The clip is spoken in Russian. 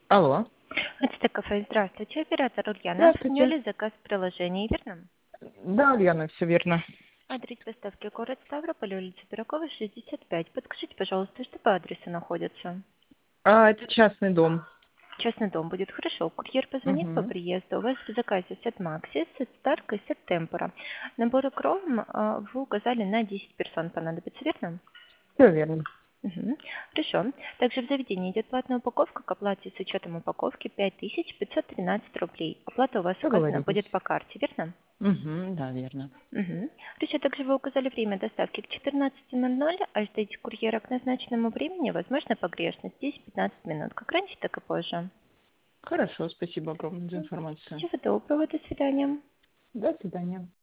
Алло. Это кафе. Здравствуйте, оператор Ульяна. Здравствуйте. Приняли заказ в приложении, верно? Да, Ульяна, все верно. Адрес доставки город Ставрополь, улица Пирогова, 65. Подскажите, пожалуйста, что по адресу находится? Это частный дом. Частный дом будет хорошо. Курьер позвонит по Угу. приезду. У вас в заказе сет Макси, сет Старк и сет Темпора. Наборы Кром вы указали на 10 персон понадобится, верно? Все верно. Мгм. Хорошо. Также в заведении идет платная упаковка. К оплате с учетом упаковки 5513 рублей. Оплата у вас указана Договорились. будет по карте, верно? Угу, да, верно. Мгм. Еще также вы указали время доставки к 14:00, а ждите курьера к назначенному времени, возможно, погрешность 10-15 минут, как раньше, так и позже. Хорошо, спасибо огромное за информацию. Всего доброго, до свидания. До свидания.